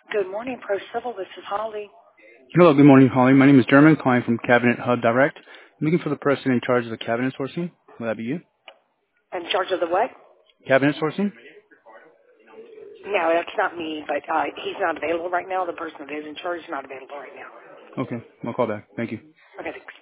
Good morning, Pro Civil. This is Holly. Hello, good morning, Holly. My name is German, calling from Cabinet Hub Direct. I'm looking for the person in charge of the cabinet sourcing. Will that be you? In charge of the what? Cabinet sourcing? No, that's not me, but he's not available right now. The person that is in charge is not available right now. Okay, I'll call back. Thank you. Okay, thanks.